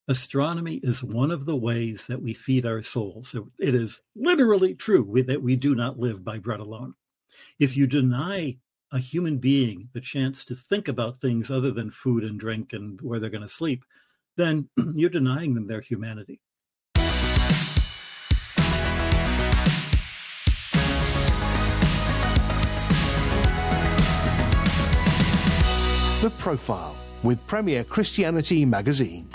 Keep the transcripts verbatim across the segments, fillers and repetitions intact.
astronomy is one of the ways that we feed our souls. It is literally true that we do not live by bread alone. If you deny a human being the chance to think about things other than food and drink and where they're going to sleep, then you're denying them their humanity. The Profile with Premier Christianity Magazine.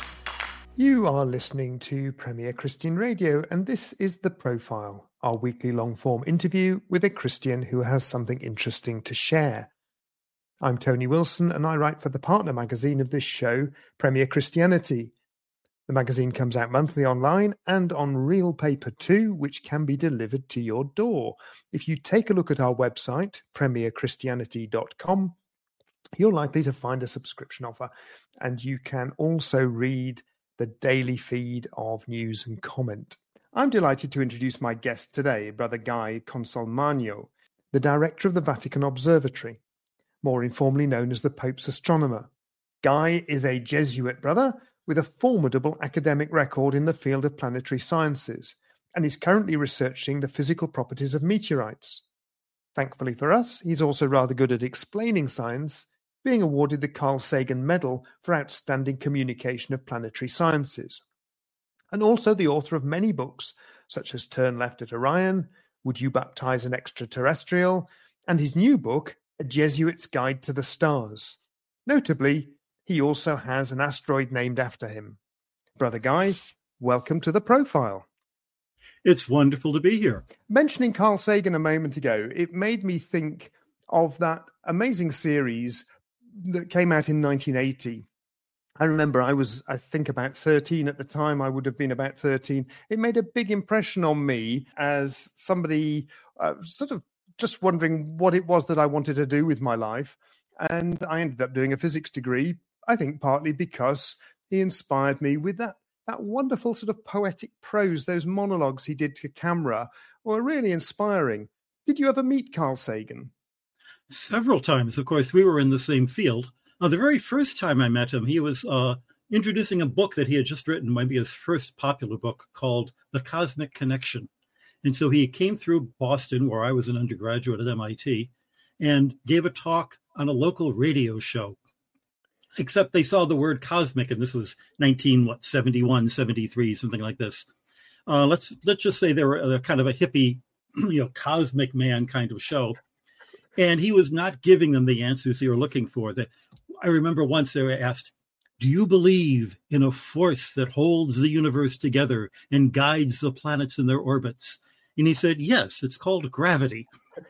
You are listening to Premier Christian Radio, and this is The Profile, our weekly long-form interview with a Christian who has something interesting to share. I'm Tony Wilson, and I write for the partner magazine of this show, Premier Christianity. The magazine comes out monthly online and on real paper too, which can be delivered to your door. If you take a look at our website, premier christianity dot com, you're likely to find a subscription offer, and you can also read the daily feed of news and comment. I'm delighted to introduce my guest today, Brother Guy Consolmagno, the director of the Vatican Observatory, more informally known as the Pope's astronomer. Guy is a Jesuit brother with a formidable academic record in the field of planetary sciences, and is currently researching the physical properties of meteorites. Thankfully for us, he's also rather good at explaining science, being awarded the Carl Sagan Medal for Outstanding Communication of Planetary Sciences, and also the author of many books, such as Turn Left at Orion, Would You Baptize an Extraterrestrial, and his new book, A Jesuit's Guide to the Stars. Notably, he also has an asteroid named after him. Brother Guy, welcome to The Profile. It's wonderful to be here. Mentioning Carl Sagan a moment ago, it made me think of that amazing series that came out in nineteen eighty. I remember I was, I think, about thirteen at the time. I would have been about thirteen. It made a big impression on me as somebody uh, sort of just wondering what it was that I wanted to do with my life. And I ended up doing a physics degree, I think partly because he inspired me with that, that wonderful sort of poetic prose. Those monologues he did to camera were really inspiring. Did you ever meet Carl Sagan? Several times, of course. We were in the same field. Uh, the very first time I met him, he was uh, introducing a book that he had just written, maybe his first popular book, called The Cosmic Connection. And so he came through Boston, where I was an undergraduate at M I T, and gave a talk on a local radio show. Except they saw the word cosmic, and this was nineteen what seventy-one, seventy-three, something like this. Uh, let's let's just say they were a, kind of a hippie, you know, cosmic man kind of show. And he was not giving them the answers they were looking for. That I remember once they were asked, do you believe in a force that holds the universe together and guides the planets in their orbits? And he said, yes, it's called gravity.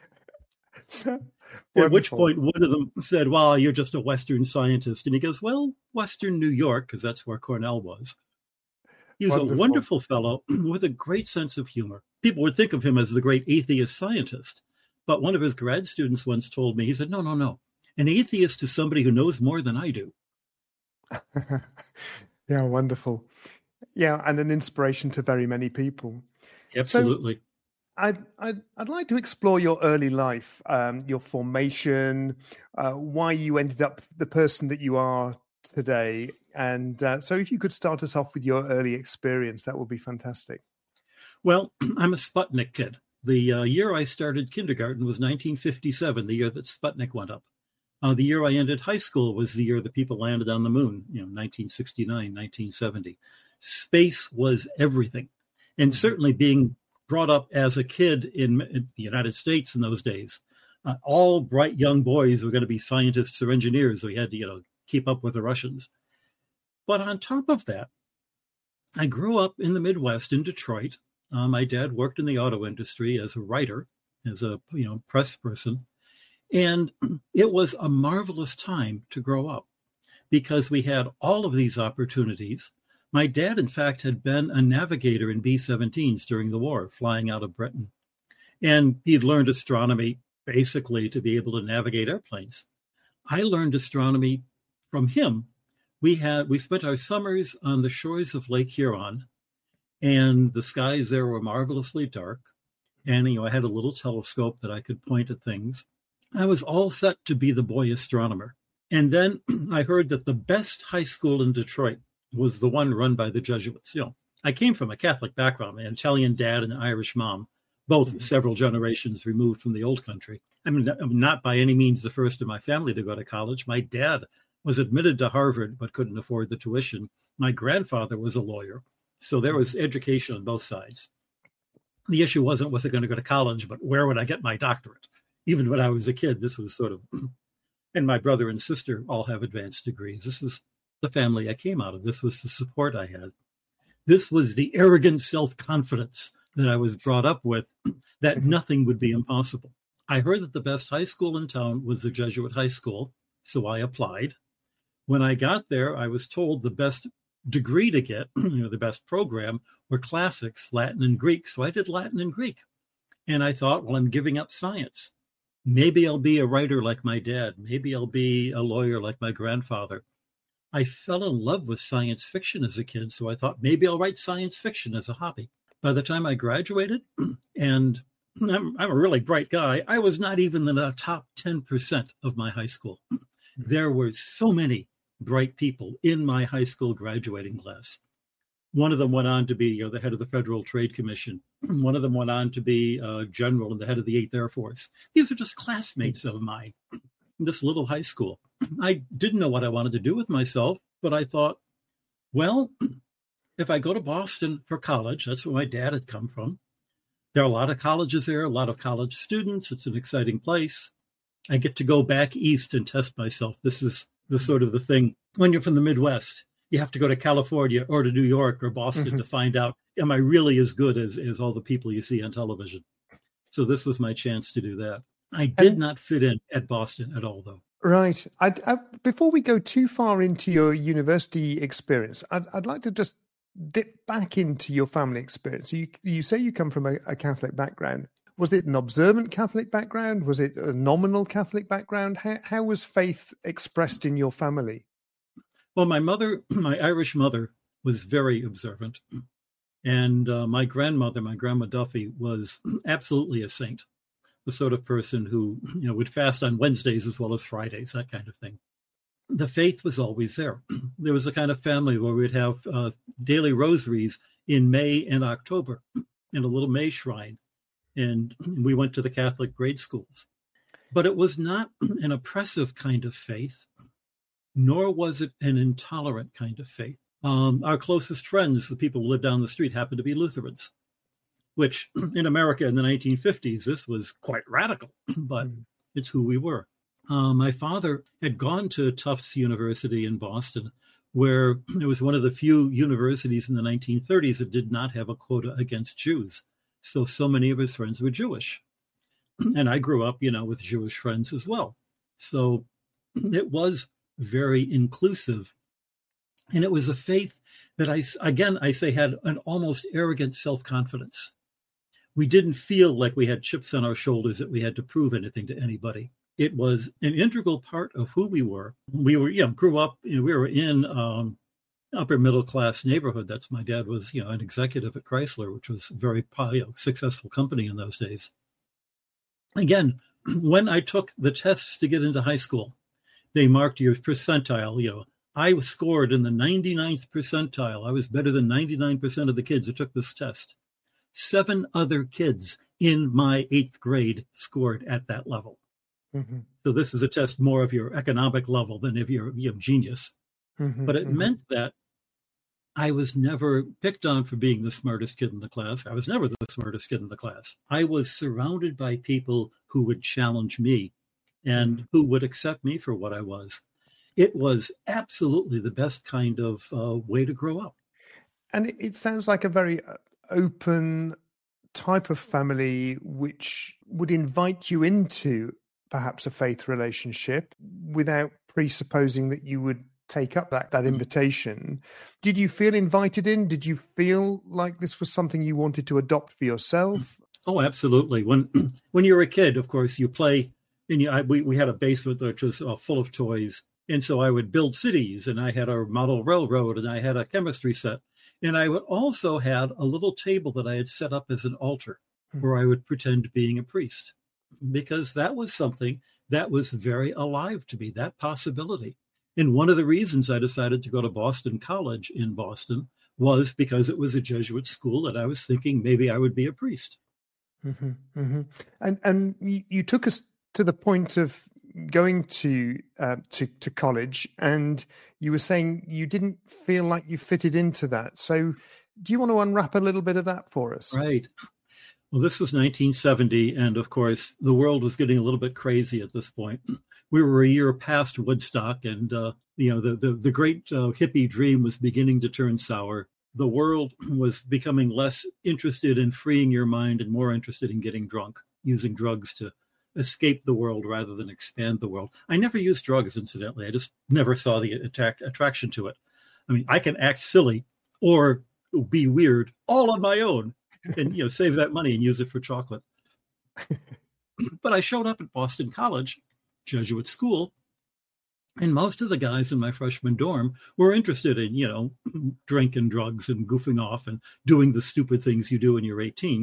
At which point one of them said, well, you're just a Western scientist. And he goes, well, Western New York, because that's where Cornell was. He was wonderful. A wonderful fellow with a great sense of humor. People would think of him as the great atheist scientist. But one of his grad students once told me, he said, no, no, no. An atheist is somebody who knows more than I do. Yeah, wonderful. Yeah, and an inspiration to very many people. Absolutely. So I'd, I'd, I'd like to explore your early life, um, your formation, uh, why you ended up the person that you are today. And uh, so if you could start us off with your early experience, that would be fantastic. Well, I'm a Sputnik kid. The uh, year I started kindergarten was nineteen fifty-seven, the year that Sputnik went up. Uh, the year I ended high school was the year that people landed on the moon, you know, nineteen sixty-nine, nineteen seventy. Space was everything. And certainly being brought up as a kid in, in the United States in those days, uh, all bright young boys were going to be scientists or engineers. So we had to, you know, keep up with the Russians. But on top of that, I grew up in the Midwest in Detroit. Uh, my dad worked in the auto industry as a writer, as a you know press person. And it was a marvelous time to grow up because we had all of these opportunities. My dad, in fact, had been a navigator in B seventeens during the war, flying out of Britain. And he'd learned astronomy basically to be able to navigate airplanes. I learned astronomy from him. We had we spent our summers on the shores of Lake Huron, and the skies there were marvelously dark. And you know, I had a little telescope that I could point at things. I was all set to be the boy astronomer. And then I heard that the best high school in Detroit was the one run by the Jesuits. You know, I came from a Catholic background, an Italian dad and an Irish mom, both mm-hmm. several generations removed from the old country. I mean, I'm not by any means the first in my family to go to college. My dad was admitted to Harvard, but couldn't afford the tuition. My grandfather was a lawyer. So there was education on both sides. The issue wasn't, was I going to go to college, but where would I get my doctorate? Even when I was a kid, this was sort of, and my brother and sister all have advanced degrees. This is the family I came out of. This was the support I had. This was the arrogant self-confidence that I was brought up with, that nothing would be impossible. I heard that the best high school in town was the Jesuit high school, so I applied. When I got there, I was told the best degree to get, you know, the best program were classics, Latin and Greek. So I did Latin and Greek. And I thought, well, I'm giving up science. Maybe I'll be a writer like my dad. Maybe I'll be a lawyer like my grandfather. I fell in love with science fiction as a kid, so I thought maybe I'll write science fiction as a hobby. By the time I graduated, and I'm, I'm a really bright guy, I was not even in the top ten percent of my high school. There were so many bright people in my high school graduating class. One of them went on to be, you know, the head of the Federal Trade Commission. One of them went on to be a general and the head of the eighth Air Force. These are just classmates of mine in this little high school. I didn't know what I wanted to do with myself, but I thought, well, if I go to Boston for college, that's where my dad had come from. There are a lot of colleges there, a lot of college students. It's an exciting place. I get to go back east and test myself. This is the sort of the thing when you're from the Midwest. You have to go to California or to New York or Boston mm-hmm. to find out, am I really as good as, as all the people you see on television? So this was my chance to do that. I did and, not fit in at Boston at all, though. Right. I'd, I, before we go too far into your university experience, I'd, I'd like to just dip back into your family experience. You, you say you come from a, a Catholic background. Was it an observant Catholic background? Was it a nominal Catholic background? How, how was faith expressed in your family? Well, my mother, my Irish mother, was very observant. And uh, my grandmother, my Grandma Duffy, was absolutely a saint, the sort of person who, you know, would fast on Wednesdays as well as Fridays, that kind of thing. The faith was always there. There was a kind of family where we'd have uh, daily rosaries in May and October in a little May shrine. And we went to the Catholic grade schools. But it was not an oppressive kind of faith, nor was it an intolerant kind of faith. Um, our closest friends, the people who lived down the street, happened to be Lutherans, which in America in the nineteen fifties, this was quite radical, but it's who we were. Uh, my father had gone to Tufts University in Boston, where it was one of the few universities in the nineteen thirties that did not have a quota against Jews. So, so many of his friends were Jewish. And I grew up, you know, with Jewish friends as well. So it was very inclusive. And it was a faith that I, again, I say had an almost arrogant self-confidence. We didn't feel like we had chips on our shoulders that we had to prove anything to anybody. It was an integral part of who we were. We were, you know, grew up, you know, we were in um, upper middle class neighborhood. That's my dad was, you know, an executive at Chrysler, which was a very, you know, successful company in those days. Again, when I took the tests to get into high school, they marked your percentile. You know, I scored in the ninety-ninth percentile. I was better than ninety-nine percent of the kids who took this test. Seven other kids in my eighth grade scored at that level. Mm-hmm. So this is a test more of your economic level than of your, your genius. Mm-hmm, but it mm-hmm. meant that I was never picked on for being the smartest kid in the class. I was never the smartest kid in the class. I was surrounded by people who would challenge me and who would accept me for what I was. It was absolutely the best kind of uh, way to grow up. And it, it sounds like a very open type of family which would invite you into perhaps a faith relationship without presupposing that you would take up that, that invitation. Did you feel invited in? Did you feel like this was something you wanted to adopt for yourself? Oh, absolutely. When when you're a kid, of course, you play, and you, I, we, we had a basement which was uh, full of toys. And so I would build cities, and I had a model railroad, and I had a chemistry set. And I would also had a little table that I had set up as an altar hmm. where I would pretend being a priest, because that was something that was very alive to me, that possibility. And one of the reasons I decided to go to Boston College in Boston was because it was a Jesuit school, and I was thinking maybe I would be a priest. Mm-hmm, mm-hmm. And and you, you took us to the point of going to uh, to to college, and you were saying you didn't feel like you fitted into that. So, do you want to unwrap a little bit of that for us? Right. Well, this was nineteen seventy, and of course, the world was getting a little bit crazy at this point. We were a year past Woodstock, and uh, you know the the, the great uh, hippie dream was beginning to turn sour. The world was becoming less interested in freeing your mind and more interested in getting drunk, using drugs to escape the world rather than expand the world. I never used drugs, incidentally. I just never saw the attract, attraction to it. I mean, I can act silly or be weird all on my own and, you know, save that money and use it for chocolate. But I showed up at Boston College, Jesuit school, and most of the guys in my freshman dorm were interested in, you know, drinking drugs and goofing off and doing the stupid things you do when you're eighteen.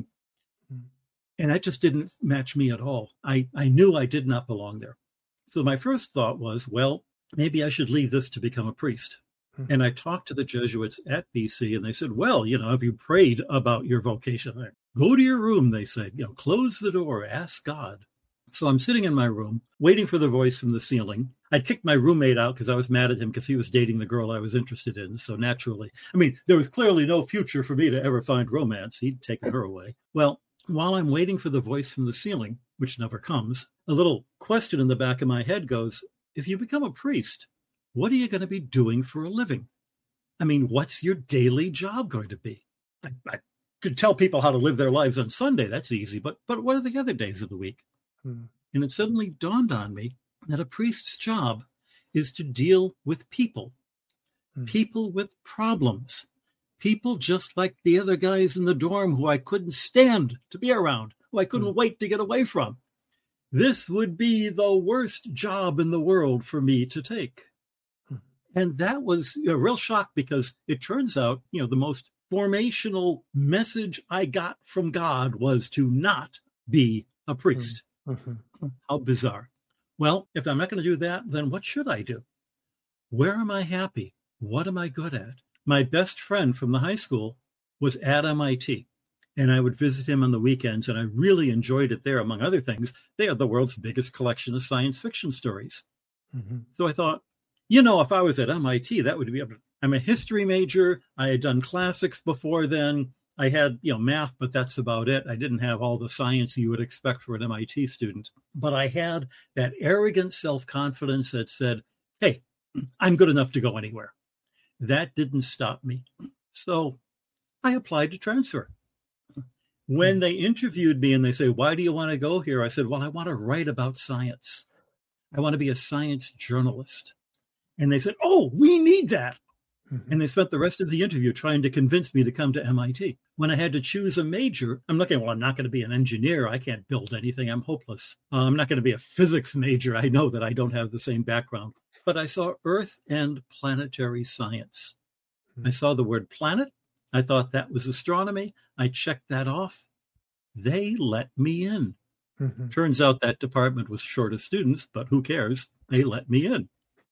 And that just didn't match me at all. I, I knew I did not belong there. So my first thought was, well, maybe I should leave this to become a priest. Mm-hmm. And I talked to the Jesuits at B C, and they said, well, you know, have you prayed about your vocation? Go to your room, they said, you know, close the door, ask God. So I'm sitting in my room, waiting for the voice from the ceiling. I'd kicked my roommate out because I was mad at him because he was dating the girl I was interested in. So naturally, I mean, there was clearly no future for me to ever find romance. He'd taken her away. Well, while I'm waiting for the voice from the ceiling, which never comes, a little question in the back of my head goes, if you become a priest, what are you going to be doing for a living? I mean, what's your daily job going to be? I, I could tell people how to live their lives on Sunday. That's easy. But but what are the other days of the week? Hmm. And it suddenly dawned on me that a priest's job is to deal with people, hmm. people with problems. People just like the other guys in the dorm who I couldn't stand to be around, who I couldn't mm. wait to get away from. This would be the worst job in the world for me to take. Mm. And that was a real shock because it turns out, you know, the most formational message I got from God was to not be a priest. Mm. Mm-hmm. How bizarre. Well, if I'm not going to do that, then what should I do? Where am I happy? What am I good at? My best friend from the high school was at M I T, and I would visit him on the weekends, and I really enjoyed it there. Among other things, they had the world's biggest collection of science fiction stories. Mm-hmm. So I thought, you know, if I was at M I T, that would be, I'm a history major. I had done classics before then. I had, you know, math, but that's about it. I didn't have all the science you would expect for an M I T student. But I had that arrogant self-confidence that said, hey, I'm good enough to go anywhere. That didn't stop me. So I applied to transfer. When they interviewed me and they say, why do you want to go here? I said, well, I want to write about science. I want to be a science journalist. And they said, oh, we need that. Mm-hmm. And they spent the rest of the interview trying to convince me to come to M I T. When I had to choose a major, I'm looking, well, I'm not going to be an engineer. I can't build anything. I'm hopeless. Uh, I'm not going to be a physics major. I know that I don't have the same background. But I saw Earth and planetary science. Mm-hmm. I saw the word planet. I thought that was astronomy. I checked that off. They let me in. Mm-hmm. Turns out that department was short of students, but who cares? They let me in.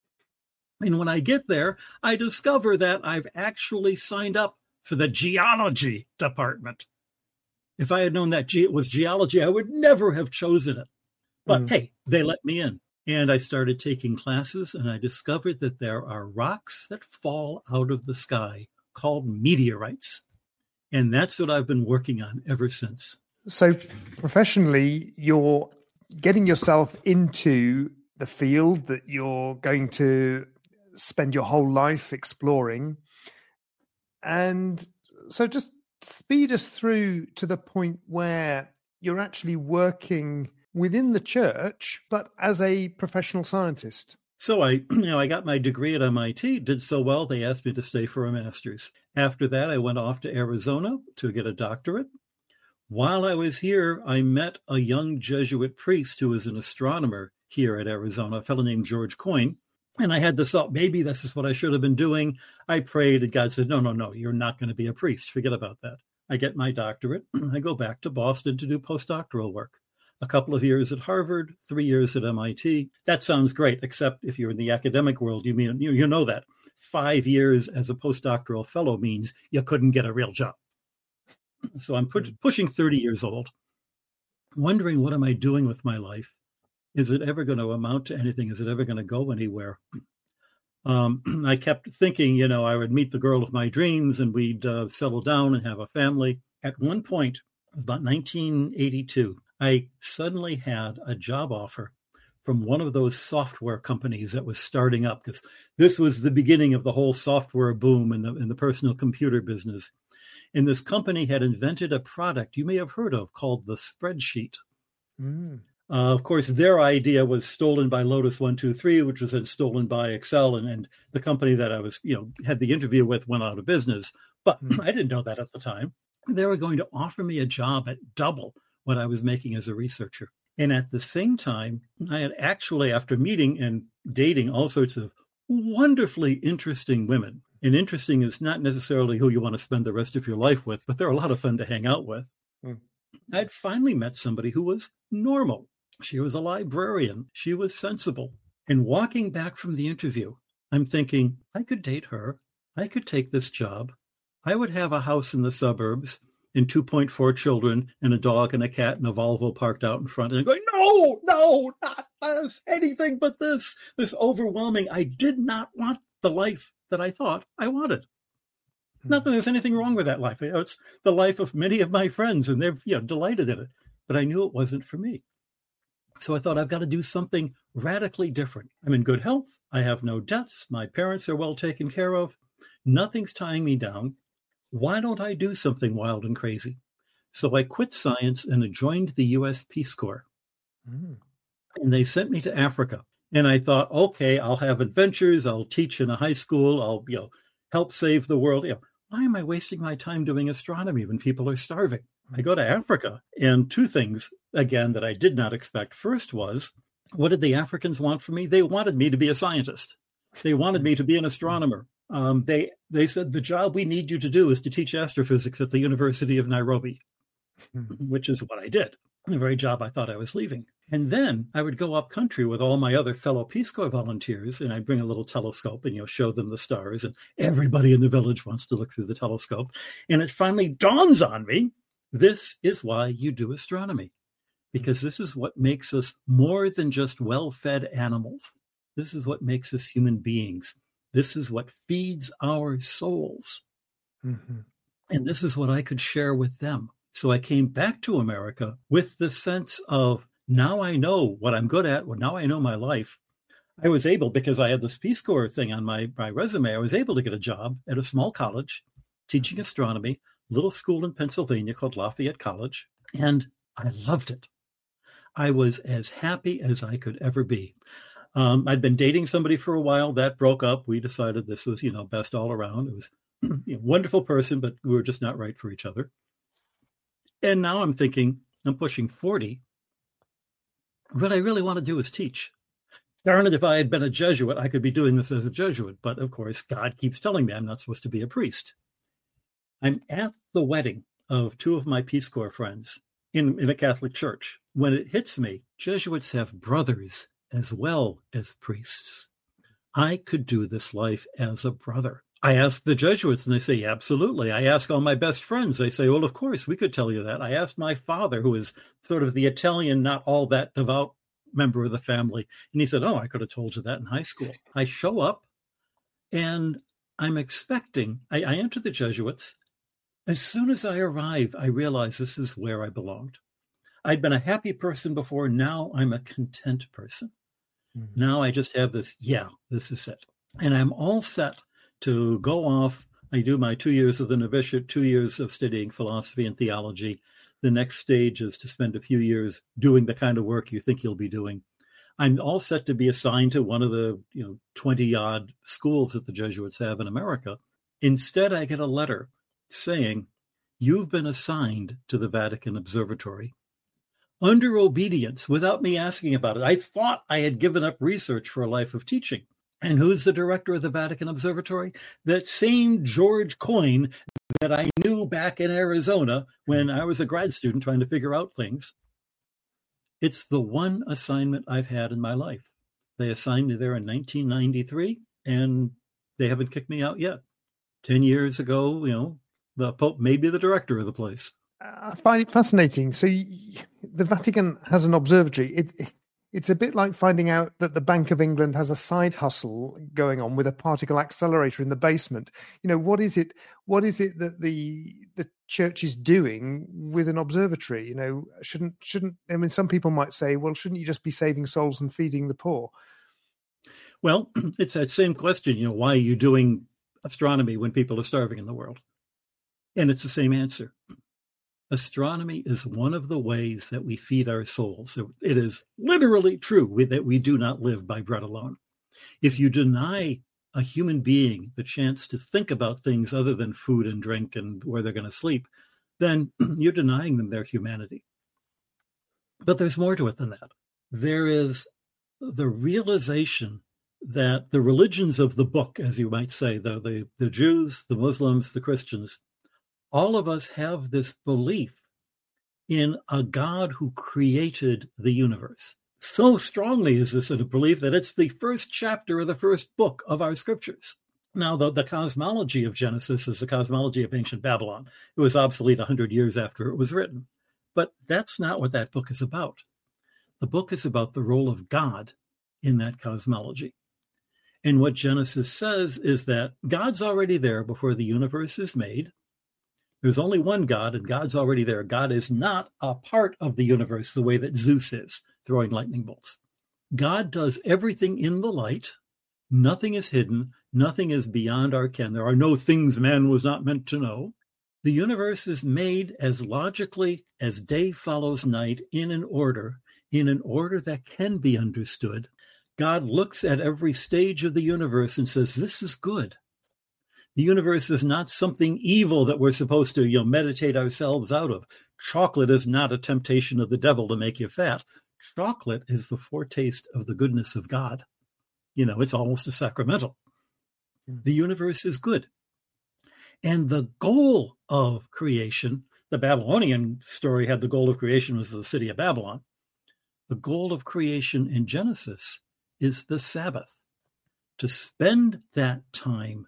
And when I get there, I discover that I've actually signed up for the geology department. If I had known that ge- it was geology, I would never have chosen it. But mm. hey, they let me in. And I started taking classes, and I discovered that there are rocks that fall out of the sky called meteorites. And that's what I've been working on ever since. So professionally, you're getting yourself into the field that you're going to spend your whole life exploring. And so just speed us through to the point where you're actually working within the church, but as a professional scientist. So I, you know, I got my degree at M I T, did so well, they asked me to stay for a master's. After that, I went off to Arizona to get a doctorate. While I was here, I met a young Jesuit priest who was an astronomer here at Arizona, a fellow named George Coyne. And I had this thought, maybe this is what I should have been doing. I prayed, and God said, no, no, no, you're not going to be a priest. Forget about that. I get my doctorate. I go back to Boston to do postdoctoral work. a couple of years at Harvard, three years at M I T. That sounds great, except if you're in the academic world, you mean you, you know that five years as a postdoctoral fellow means you couldn't get a real job. So I'm put, pushing thirty years old, wondering, what am I doing with my life? Is it ever going to amount to anything? Is it ever going to go anywhere? Um, I kept thinking, you know, I would meet the girl of my dreams and we'd uh, settle down and have a family. At one point, about nineteen eighty-two, I suddenly had a job offer from one of those software companies that was starting up, because this was the beginning of the whole software boom in the in the personal computer business. And this company had invented a product you may have heard of called the spreadsheet. Mm. Uh, of course, their idea was stolen by Lotus one two three, which was then stolen by Excel, and, and the company that I was, you know, had the interview with went out of business. But mm. I didn't know that at the time. They were going to offer me a job at double what I was making as a researcher. And at the same time, I had actually, after meeting and dating all sorts of wonderfully interesting women, and interesting is not necessarily who you want to spend the rest of your life with, but they're a lot of fun to hang out with. Mm. I'd finally met somebody who was normal. She was a librarian. She was sensible. And walking back from the interview, I'm thinking, I could date her. I could take this job. I would have a house in the suburbs and two point four children and a dog and a cat and a Volvo parked out in front. And I'm going, no, no, not this, anything but this, this overwhelming. I did not want the life that I thought I wanted. Hmm. Not that there's anything wrong with that life. You know, it's the life of many of my friends, and they're, you know, delighted in it. But I knew it wasn't for me. So I thought, I've got to do something radically different. I'm in good health. I have no debts. My parents are well taken care of. Nothing's tying me down. Why don't I do something wild and crazy? So I quit science and I joined the U S Peace Corps. Mm. And they sent me to Africa. And I thought, okay, I'll have adventures. I'll teach in a high school. I'll, you know, help save the world. You know, why am I wasting my time doing astronomy when people are starving? I go to Africa, and two things, again, that I did not expect. First was, what did the Africans want from me? They wanted me to be a scientist. They wanted me to be an astronomer. Um, they they said, the job we need you to do is to teach astrophysics at the University of Nairobi, which is what I did, the very job I thought I was leaving. And then I would go up country with all my other fellow Peace Corps volunteers, and I'd bring a little telescope and, you know, show them the stars, and everybody in the village wants to look through the telescope. And it finally dawns on me, this is why you do astronomy, because this is what makes us more than just well-fed animals. This is what makes us human beings. This is what feeds our souls. Mm-hmm. And this is what I could share with them. So I came back to America with the sense of, now I know what I'm good at. Well, now I know my life. I was able, because I had this Peace Corps thing on my, my resume, I was able to get a job at a small college teaching astronomy, little school in Pennsylvania called Lafayette College. And I loved it. I was as happy as I could ever be. Um, I'd been dating somebody for a while. That broke up. We decided this was, you know, best all around. It was a wonderful person, but we were just not right for each other. And now I'm thinking, I'm pushing forty. What I really want to do is teach. Darn it, if I had been a Jesuit, I could be doing this as a Jesuit. But of course, God keeps telling me I'm not supposed to be a priest. I'm at the wedding of two of my Peace Corps friends in, in a Catholic church. When it hits me, Jesuits have brothers as well as priests. I could do this life as a brother. I ask the Jesuits and they say, absolutely. I ask all my best friends. They say, well, of course, we could tell you that. I asked my father, who is sort of the Italian, not all that devout member of the family. And he said, oh, I could have told you that in high school. I show up and I'm expecting, I, I enter the Jesuits. As soon as I arrive, I realize this is where I belonged. I'd been a happy person before. Now I'm a content person. Mm-hmm. Now I just have this, yeah, this is it. And I'm all set to go off. I do my two years of the novitiate, two years of studying philosophy and theology. The next stage is to spend a few years doing the kind of work you think you'll be doing. I'm all set to be assigned to one of the, you know, twenty-odd schools that the Jesuits have in America. Instead, I get a letter saying, you've been assigned to the Vatican Observatory. Under obedience, without me asking about it. I thought I had given up research for a life of teaching. And who's the director of the Vatican Observatory? That same George Coyne that I knew back in Arizona when I was a grad student trying to figure out things. It's the one assignment I've had in my life. They assigned me there in nineteen ninety-three, and they haven't kicked me out yet. Ten years ago, you know, the Pope made me the director of the place. I find it fascinating. So you, the Vatican has an observatory. It, it, it's a bit like finding out that the Bank of England has a side hustle going on with a particle accelerator in the basement. You know, what is it? What is it that the the church is doing with an observatory? You know, shouldn't shouldn't I mean, some people might say, well, shouldn't you just be saving souls and feeding the poor? Well, it's that same question. You know, why are you doing astronomy when people are starving in the world? And it's the same answer. Astronomy is one of the ways that we feed our souls. It is literally true that we do not live by bread alone. If you deny a human being the chance to think about things other than food and drink and where they're going to sleep, then you're denying them their humanity. But there's more to it than that. There is the realization that the religions of the book, as you might say, the, the, the Jews, the Muslims, the Christians, all of us have this belief in a God who created the universe. So strongly is this a belief that it's the first chapter of the first book of our scriptures. Now, the, the cosmology of Genesis is the cosmology of ancient Babylon. It was obsolete one hundred years after it was written. But that's not what that book is about. The book is about the role of God in that cosmology. And what Genesis says is that God's already there before the universe is made. There's only one God, and God's already there. God is not a part of the universe the way that Zeus is, throwing lightning bolts. God does everything in the light. Nothing is hidden. Nothing is beyond our ken. There are no things man was not meant to know. The universe is made as logically as day follows night in an order, in an order that can be understood. God looks at every stage of the universe and says, this is good. The universe is not something evil that we're supposed to, you know, meditate ourselves out of. Chocolate is not a temptation of the devil to make you fat. Chocolate is the foretaste of the goodness of God. You know, it's almost a sacramental. The universe is good. And the goal of creation, the Babylonian story had the goal of creation was the city of Babylon. The goal of creation in Genesis is the Sabbath, to spend that time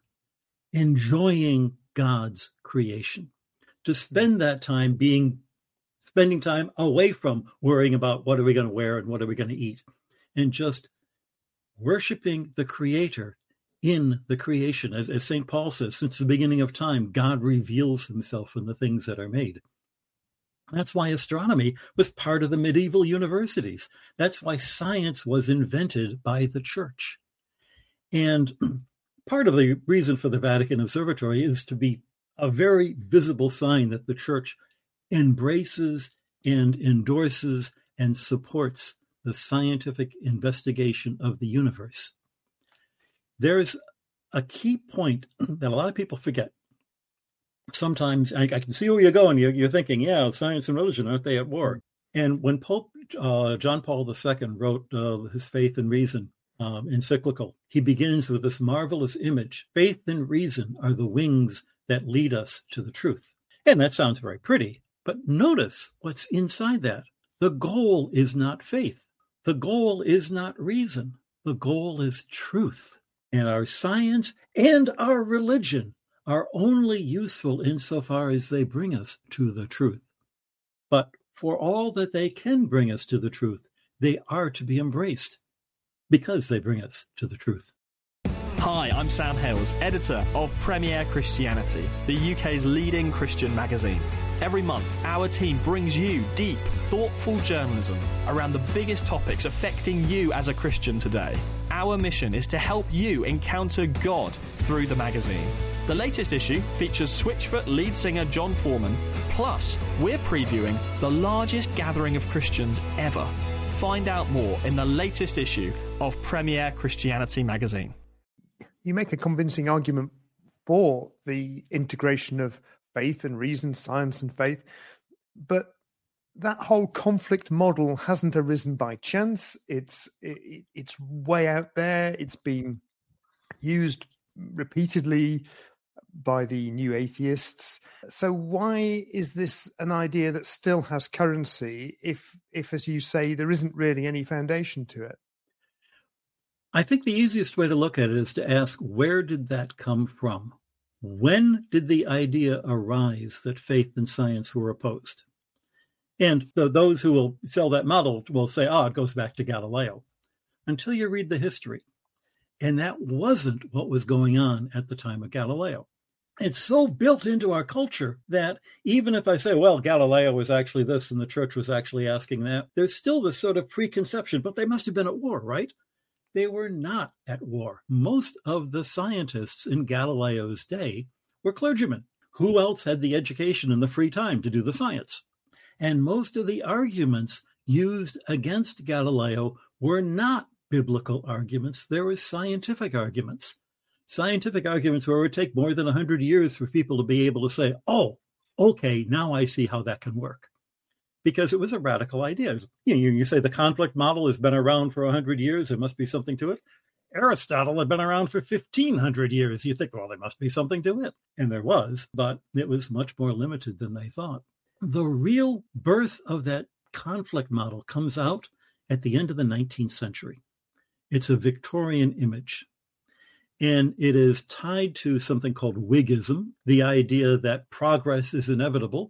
enjoying God's creation, to spend that time being, spending time away from worrying about what are we going to wear and what are we going to eat, and just worshiping the Creator in the creation. As, as Saint Paul says, since the beginning of time, God reveals himself in the things that are made. That's why astronomy was part of the medieval universities. That's why science was invented by the church. And part of the reason for the Vatican Observatory is to be a very visible sign that the church embraces and endorses and supports the scientific investigation of the universe. There's a key point that a lot of people forget. Sometimes I, I can see where you're going. You're, you're thinking, yeah, science and religion, aren't they at war? And when Pope uh, John Paul the Second wrote uh, his Faith and Reason um, encyclical, he begins with this marvelous image. Faith and reason are the wings that lead us to the truth. And that sounds very pretty, but notice what's inside that. The goal is not faith. The goal is not reason. The goal is truth. And our science and our religion are only useful insofar as they bring us to the truth. But for all that they can bring us to the truth, they are to be embraced because they bring us to the truth. Hi, I'm Sam Hales, editor of Premier Christianity, the U K's leading Christian magazine. Every month, our team brings you deep, thoughtful journalism around the biggest topics affecting you as a Christian today. Our mission is to help you encounter God through the magazine. The latest issue features Switchfoot lead singer John Foreman. Plus, we're previewing the largest gathering of Christians ever. Find out more in the latest issue of Premier Christianity magazine. You make a convincing argument for the integration of faith and reason, science and faith, but that whole conflict model hasn't arisen by chance. It's it, it's way out there. It's been used repeatedly by the new atheists. So why is this an idea that still has currency if, if, as you say, there isn't really any foundation to it? I think the easiest way to look at it is to ask, where did that come from? When did the idea arise that faith and science were opposed? And the, those who will sell that model will say, oh, it goes back to Galileo, until you read the history. And that wasn't what was going on at the time of Galileo. It's so built into our culture that even if I say, well, Galileo was actually this and the church was actually asking that, there's still this sort of preconception, but they must have been at war, right? They were not at war. Most of the scientists in Galileo's day were clergymen. Who else had the education and the free time to do the science? And most of the arguments used against Galileo were not biblical arguments. There were scientific arguments. Scientific arguments where it would take more than one hundred years for people to be able to say, oh, okay, now I see how that can work. Because it was a radical idea. You know, you say the conflict model has been around for one hundred years, there must be something to it. Aristotle had been around for fifteen hundred years. You think, well, there must be something to it. And there was, but it was much more limited than they thought. The real birth of that conflict model comes out at the end of the nineteenth century. It's a Victorian image. And it is tied to something called Whiggism, the idea that progress is inevitable,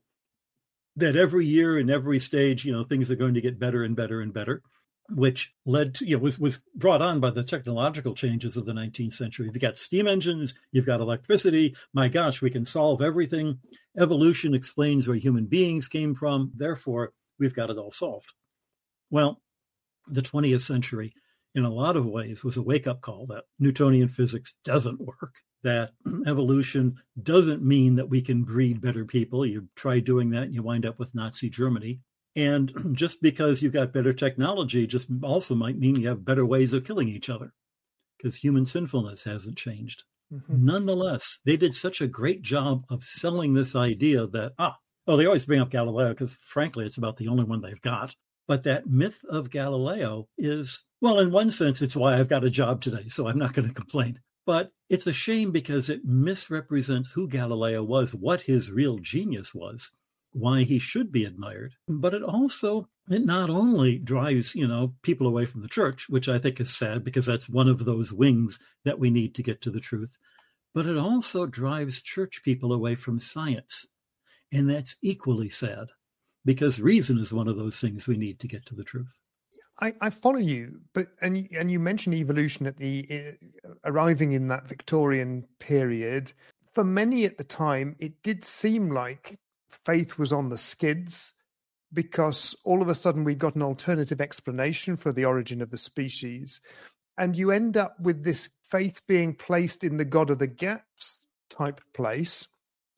that every year in every stage, you know, things are going to get better and better and better, which led to, you know, was, was brought on by the technological changes of the nineteenth century. You've got steam engines, you've got electricity. My gosh, we can solve everything. Evolution explains where human beings came from. Therefore, we've got it all solved. Well, the twentieth century, in a lot of ways, was a wake-up call that Newtonian physics doesn't work, that evolution doesn't mean that we can breed better people. You try doing that and you wind up with Nazi Germany. And just because you've got better technology just also might mean you have better ways of killing each other, because human sinfulness hasn't changed. Mm-hmm. Nonetheless, they did such a great job of selling this idea that, ah, oh, they always bring up Galileo because, frankly, it's about the only one they've got. But that myth of Galileo is, well, in one sense, it's why I've got a job today, so I'm not going to complain. But it's a shame because it misrepresents who Galileo was, what his real genius was, why he should be admired. But it also, it not only drives, you know, people away from the church, which I think is sad because that's one of those wings that we need to get to the truth, but it also drives church people away from science. And that's equally sad because reason is one of those things we need to get to the truth. I, I follow you, but and and you mentioned evolution at the uh, arriving in that Victorian period. For many at the time, it did seem like faith was on the skids because all of a sudden we got an alternative explanation for the origin of the species, and you end up with this faith being placed in the God of the gaps type place,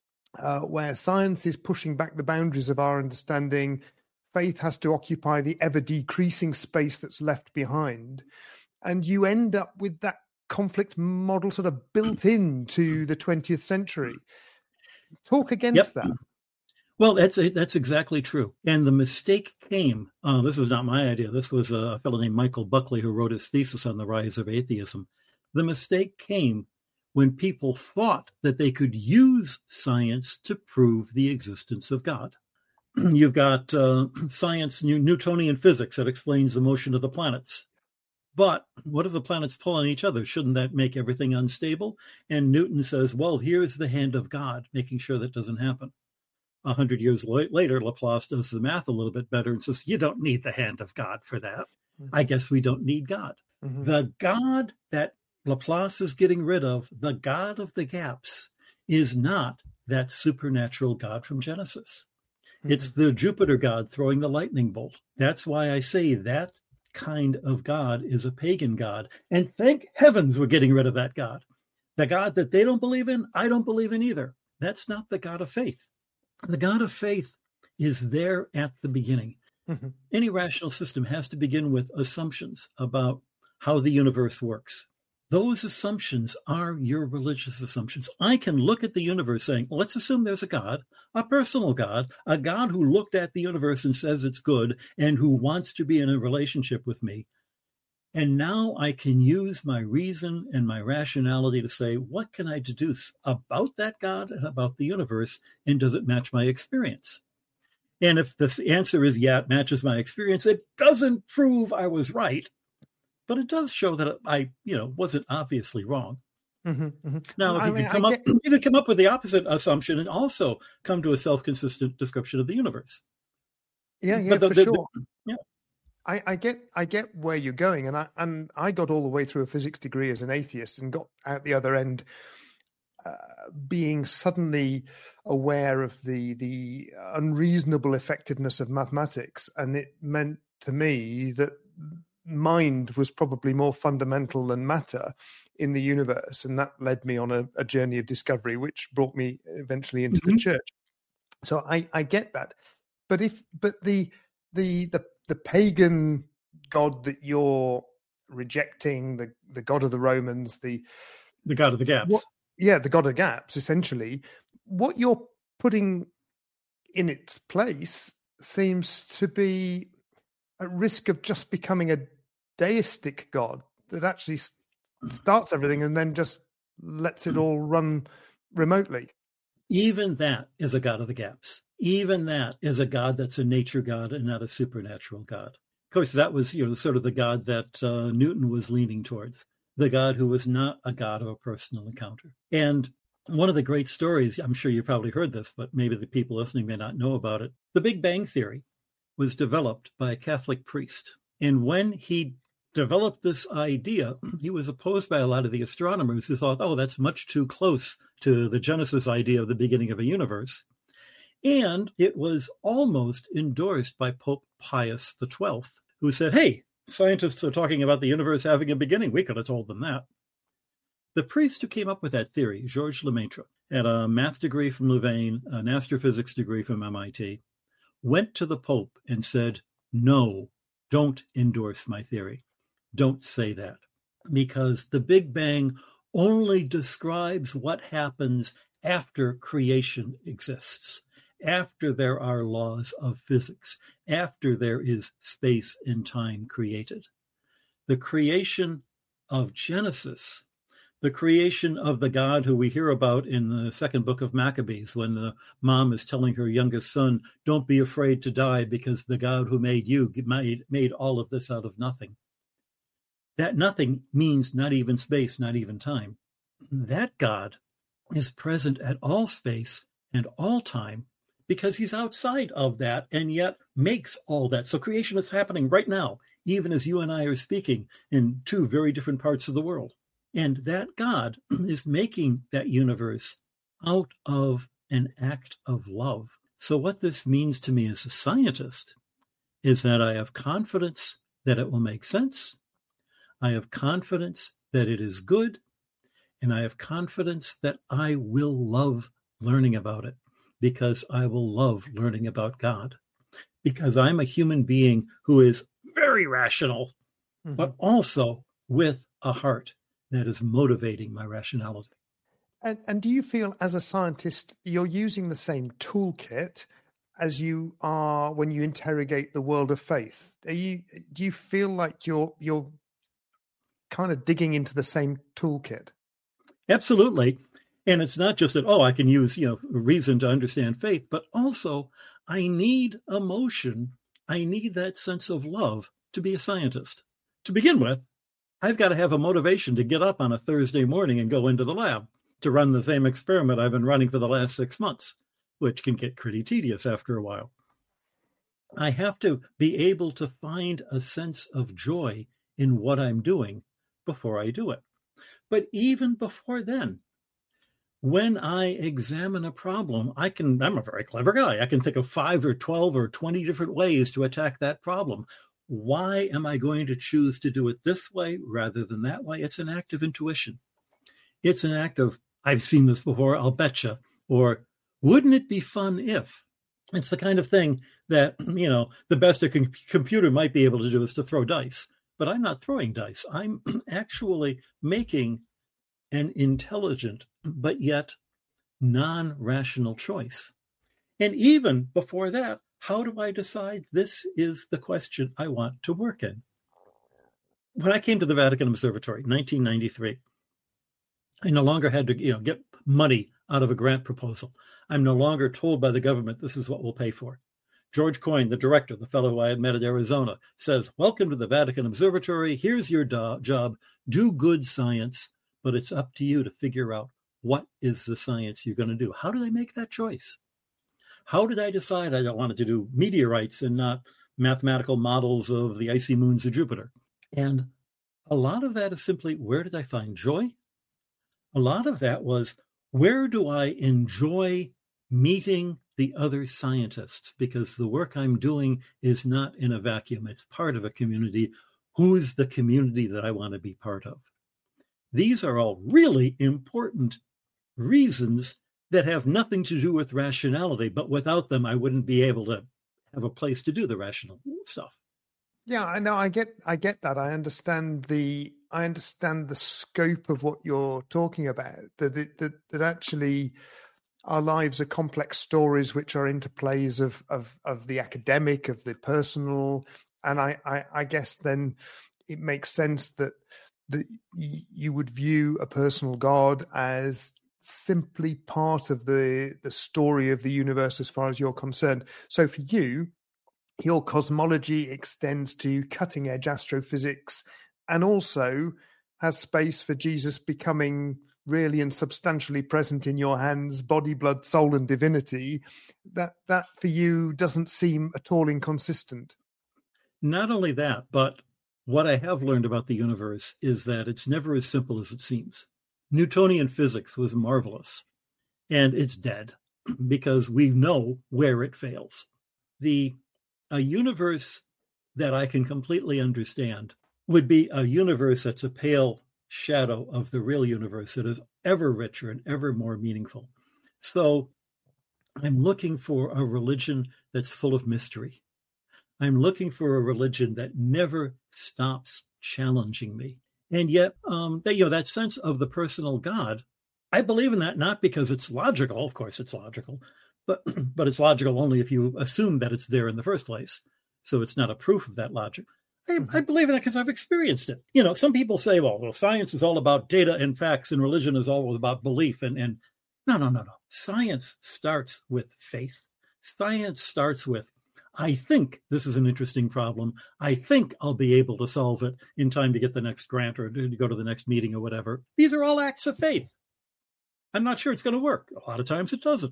uh, where science is pushing back the boundaries of our understanding. Faith has to occupy the ever-decreasing space that's left behind. And you end up with that conflict model sort of built into the twentieth century. Talk against yep. that. Well, that's that's exactly true. And the mistake came, uh, this was not my idea, this was a fellow named Michael Buckley who wrote his thesis on the rise of atheism. The mistake came when people thought that they could use science to prove the existence of God. You've got uh, science, New- Newtonian physics that explains the motion of the planets. But what if the planets pull on each other? Shouldn't that make everything unstable? And Newton says, well, here's the hand of God, making sure that doesn't happen. A hundred years later, Laplace does the math a little bit better and says, you don't need the hand of God for that. Mm-hmm. I guess we don't need God. Mm-hmm. The God that Laplace is getting rid of, the God of the gaps, is not that supernatural God from Genesis. Mm-hmm. It's the Jupiter God throwing the lightning bolt. That's why I say that kind of God is a pagan God. And thank heavens we're getting rid of that God. The God that they don't believe in, I don't believe in either. That's not the God of faith. The God of faith is there at the beginning. Mm-hmm. Any rational system has to begin with assumptions about how the universe works. Those assumptions are your religious assumptions. I can look at the universe saying, let's assume there's a God, a personal God, a God who looked at the universe and says it's good and who wants to be in a relationship with me. And now I can use my reason and my rationality to say, what can I deduce about that God and about the universe? And does it match my experience? And if the answer is, yeah, it matches my experience, it doesn't prove I was right, but it does show that I, you know, wasn't obviously wrong. Mm-hmm, mm-hmm. Now, if I you mean, can come I up, get... you can come up with the opposite assumption and also come to a self-consistent description of the universe. Yeah, yeah, the, for the, sure. The, yeah. I, I get, I get where you're going, and I, and I got all the way through a physics degree as an atheist, and got out the other end, uh, being suddenly aware of the the unreasonable effectiveness of mathematics, and it meant to me that mind was probably more fundamental than matter in the universe, and that led me on a, a journey of discovery, which brought me eventually into mm-hmm. the church. So I, I get that, but if but the the the the pagan god that you're rejecting, the the god of the Romans, the the god of the gaps, what, yeah, the god of the gaps, essentially, what you're putting in its place seems to be at risk of just becoming a deistic god that actually starts everything and then just lets it all run remotely. Even that is a god of the gaps. Even that is a god that's a nature god and not a supernatural god. Of course, that was, you know, sort of the god that uh, Newton was leaning towards, the god who was not a god of a personal encounter. And one of the great stories, I'm sure you probably heard this, but maybe the people listening may not know about it. The Big Bang Theory was developed by a Catholic priest. And when he developed this idea, he was opposed by a lot of the astronomers who thought, oh, that's much too close to the Genesis idea of the beginning of a universe. And it was almost endorsed by Pope Pius the twelfth, who said, hey, scientists are talking about the universe having a beginning. We could have told them that. The priest who came up with that theory, Georges Lemaitre, had a math degree from Louvain, an astrophysics degree from M I T, went to the Pope and said, no, don't endorse my theory. Don't say that, because the Big Bang only describes what happens after creation exists, after there are laws of physics, after there is space and time created. The creation of Genesis, the creation of the God who we hear about in the second book of Maccabees, when the mom is telling her youngest son, don't be afraid to die because the God who made you made, made all of this out of nothing. That nothing means not even space, not even time. That God is present at all space and all time because he's outside of that and yet makes all that. So creation is happening right now, even as you and I are speaking in two very different parts of the world. And that God is making that universe out of an act of love. So what this means to me as a scientist is that I have confidence that it will make sense. I have confidence that it is good, and I have confidence that I will love learning about it because I will love learning about God, because I'm a human being who is very rational, mm-hmm. but also with a heart that is motivating my rationality. And, and do you feel as a scientist, you're using the same toolkit as you are when you interrogate the world of faith? Are you, do you feel like you're you're kind of digging into the same toolkit? Absolutely. And it's not just that, oh, I can use, you know, reason to understand faith, but also I need emotion. I need that sense of love to be a scientist. To begin with, I've got to have a motivation to get up on a Thursday morning and go into the lab to run the same experiment I've been running for the last six months, which can get pretty tedious after a while. I have to be able to find a sense of joy in what I'm doing before I do it. But even before then, when I examine a problem, I can, I'm a very clever guy. I can think of five or twelve or twenty different ways to attack that problem. Why am I going to choose to do it this way rather than that way? It's an act of intuition. It's an act of, I've seen this before, I'll betcha, or wouldn't it be fun if? It's the kind of thing that, you know, the best a com- computer might be able to do is to throw dice. But I'm not throwing dice. I'm actually making an intelligent, but yet non-rational choice. And even before that, how do I decide this is the question I want to work in? when I came to the Vatican Observatory in nineteen ninety-three, I no longer had to, you know, get money out of a grant proposal. I'm no longer told by the government, this is what we'll pay for. George Coyne, the director, the fellow who I had met at Arizona, says, welcome to the Vatican Observatory. Here's your do- job. Do good science, but it's up to you to figure out what is the science you're going to do. How did I make that choice? How did I decide I wanted to do meteorites and not mathematical models of the icy moons of Jupiter? And a lot of that is simply, where did I find joy? A lot of that was, where do I enjoy meeting the other scientists? Because the work I'm doing is not in a vacuum. It's part of a community. Who's the community that I want to be part of? These are all really important reasons that have nothing to do with rationality, but without them, I wouldn't be able to have a place to do the rational stuff. Yeah, I know. I get, I get that. I understand the, I understand the scope of what you're talking about. That, it, that, that actually, our lives are complex stories which are interplays of of of the academic, of the personal, and I, I, I guess then it makes sense that that you would view a personal God as simply part of the the story of the universe as far as you're concerned. So for you, your cosmology extends to cutting edge astrophysics and also has space for Jesus becoming really and substantially present in your hands, body, blood, soul, and divinity. That that for you doesn't seem at all inconsistent. Not only that, but what I have learned about the universe is that it's never as simple as it seems. Newtonian physics was marvelous, and it's dead because we know where it fails. The a universe that I can completely understand would be a universe that's a pale shadow of the real universe that is ever richer and ever more meaningful. So I'm looking for a religion that's full of mystery. I'm looking for a religion that never stops challenging me. And yet, um, that, you know, that sense of the personal God, I believe in that not because it's logical. Of course, it's logical, but but it's logical only if you assume that it's there in the first place. So it's not a proof of that logic. I, I believe in that because I've experienced it. You know, some people say, well, well, science is all about data and facts, and religion is all about belief. And and no, no, no, no. Science starts with faith. Science starts with, I think this is an interesting problem. I think I'll be able to solve it in time to get the next grant or to go to the next meeting or whatever. These are all acts of faith. I'm not sure it's going to work. A lot of times it doesn't.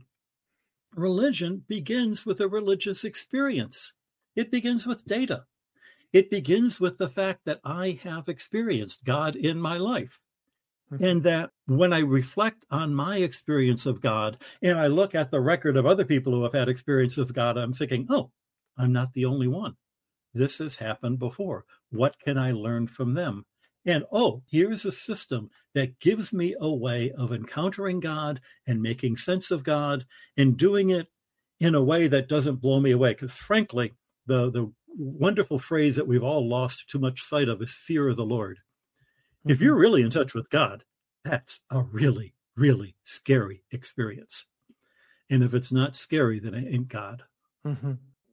Religion begins with a religious experience. It begins with data. It begins with the fact that I have experienced God in my life. Mm-hmm. And that when I reflect on my experience of God and I look at the record of other people who have had experience of God, I'm thinking, oh, I'm not the only one. This has happened before. What can I learn from them? And, oh, here's a system that gives me a way of encountering God and making sense of God and doing it in a way that doesn't blow me away. Because frankly, the, the wonderful phrase that we've all lost too much sight of is fear of the Lord. Mm-hmm. If you're really in touch with God, that's a really, really scary experience. And if it's not scary, then it ain't God. Mm-hmm.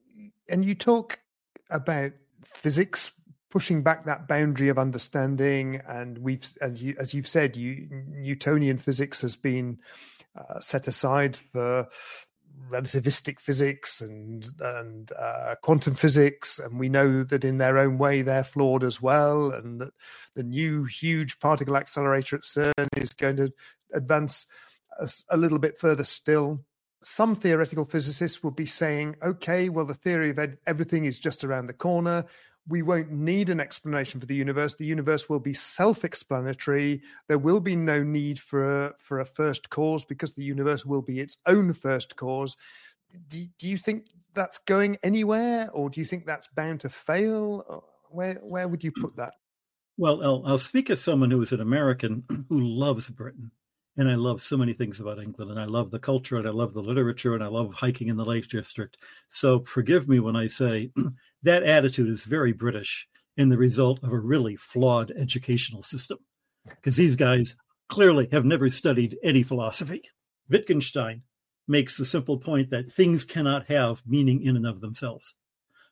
And you talk about physics pushing back that boundary of understanding, and we've, as you as you've said, you Newtonian physics has been uh, set aside for relativistic physics and and uh, quantum physics, and we know that in their own way they're flawed as well, and that the new huge particle accelerator at CERN is going to advance a, a little bit further still. Some theoretical physicists will be saying, okay, well, the theory of ed- everything is just around the corner. We won't need an explanation for the universe. The universe will be self-explanatory. There will be no need for a, for a first cause because the universe will be its own first cause. Do, do you think that's going anywhere, or do you think that's bound to fail? Where where would you put that? Well, I'll, I'll speak as someone who is an American who loves Britain. And I love so many things about England, and I love the culture, and I love the literature, and I love hiking in the Lake District. So forgive me when I say that attitude is very British and the result of a really flawed educational system, because these guys clearly have never studied any philosophy. Wittgenstein makes the simple point that things cannot have meaning in and of themselves.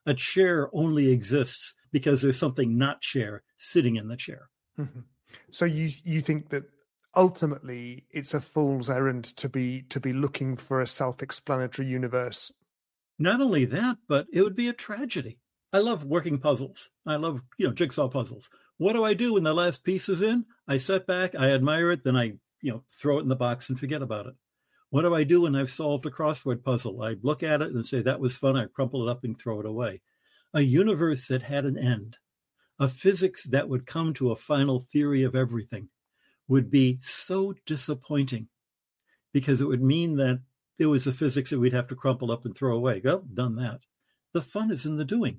A chair only exists because there's something not chair sitting in the chair. Mm-hmm. So you you think that ultimately it's a fool's errand to be to be looking for a self-explanatory universe? Not only that, but it would be a tragedy. I love working puzzles. I love, you know, jigsaw puzzles. What do I do when the last piece is in? I sit back, I admire it, then I, you know, throw it in the box and forget about it. What do I do when I've solved a crossword puzzle? I look at it and say, that was fun. I crumple it up and throw it away. A universe that had an end, a physics that would come to a final theory of everything, would be so disappointing, because it would mean that there was a physics that we'd have to crumple up and throw away. Well, done that. The fun is in the doing.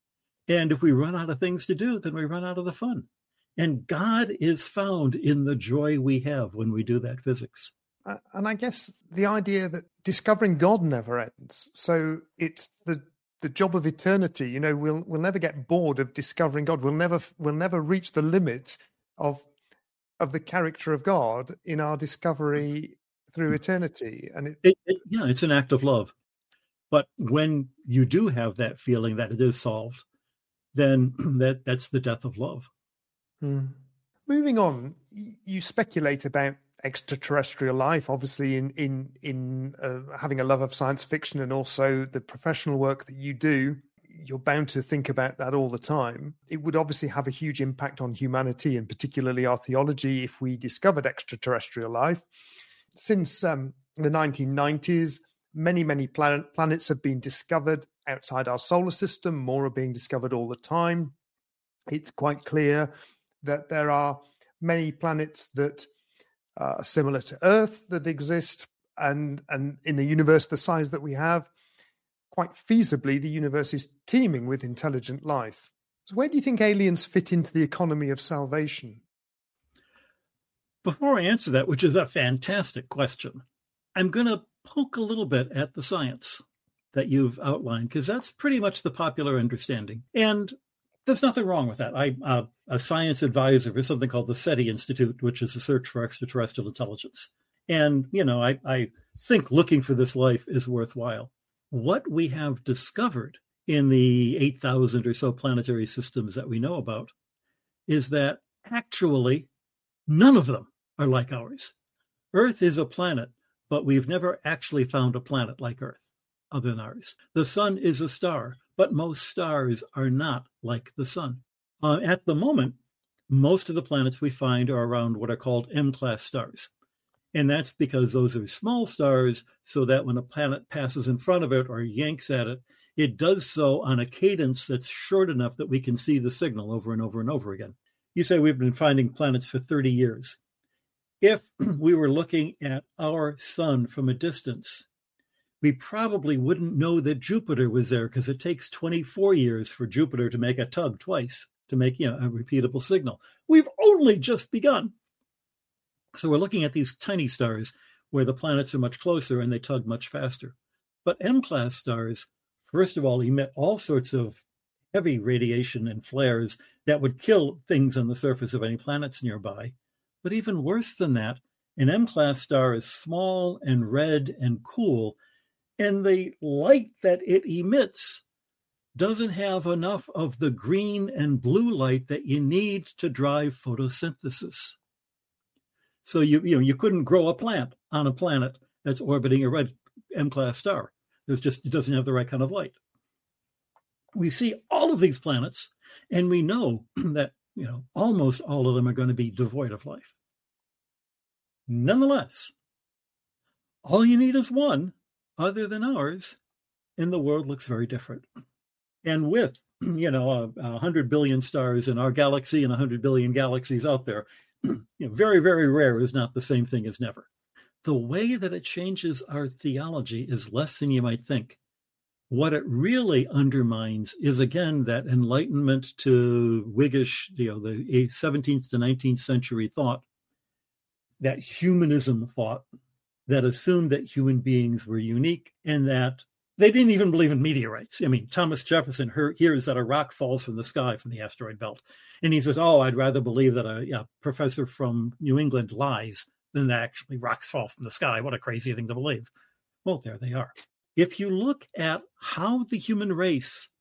And if we run out of things to do, then we run out of the fun. And God is found in the joy we have when we do that physics. Uh, and I guess the idea that discovering God never ends. So it's the the job of eternity. You know, we'll we'll never get bored of discovering God. We'll never we'll never reach the limit of of the character of God in our discovery through eternity. And it, it, it yeah, it's an act of love. But when you do have that feeling that it is solved, then that that's the death of love. Hmm. Moving on, you speculate about extraterrestrial life, obviously in in in uh, having a love of science fiction and also the professional work that you do. You're bound to think about that all the time. It would obviously have a huge impact on humanity and particularly our theology if we discovered extraterrestrial life. Since um, the nineteen nineties, many, many planet, planets have been discovered outside our solar system. More are being discovered all the time. It's quite clear that there are many planets that are similar to Earth that exist, and, and in the universe the size that we have, quite feasibly, the universe is teeming with intelligent life. So where do you think aliens fit into the economy of salvation? Before I answer that, which is a fantastic question, I'm going to poke a little bit at the science that you've outlined, because that's pretty much the popular understanding. And there's nothing wrong with that. I'm uh, a science advisor for something called the SETI Institute, which is the Search for Extraterrestrial Intelligence. And, you know, I, I think looking for this life is worthwhile. What we have discovered in the eight thousand or so planetary systems that we know about is that actually none of them are like ours. Earth is a planet, but we've never actually found a planet like Earth other than ours. The sun is a star, but most stars are not like the sun. Uh, at the moment, most of the planets we find are around what are called M-class stars. And that's because those are small stars, so that when a planet passes in front of it or yanks at it, it does so on a cadence that's short enough that we can see the signal over and over and over again. You say we've been finding planets for thirty years. If we were looking at our sun from a distance, we probably wouldn't know that Jupiter was there, because it takes twenty-four years for Jupiter to make a tug twice, to make, you know, a repeatable signal. We've only just begun. So we're looking at these tiny stars where the planets are much closer and they tug much faster. But M-class stars, first of all, emit all sorts of heavy radiation and flares that would kill things on the surface of any planets nearby. But even worse than that, an M-class star is small and red and cool, and the light that it emits doesn't have enough of the green and blue light that you need to drive photosynthesis. So you you know you couldn't grow a plant on a planet that's orbiting a red M-class star. There's just it doesn't have the right kind of light. We see all of these planets, and we know that you know almost all of them are going to be devoid of life. Nonetheless, all you need is one other than ours, and the world looks very different. And with you know a, a hundred billion stars in our galaxy and a hundred billion galaxies out there, you know, very, very rare is not the same thing as never. The way that it changes our theology is less than you might think. What it really undermines is, again, that enlightenment to Whiggish, you know, the seventeenth to nineteenth century thought, that humanism thought that assumed that human beings were unique and that they didn't even believe in meteorites. I mean, Thomas Jefferson hears that a rock falls from the sky from the asteroid belt. And he says, oh, I'd rather believe that a, a professor from New England lies than that actually rocks fall from the sky. What a crazy thing to believe. Well, there they are. If you look at how the human race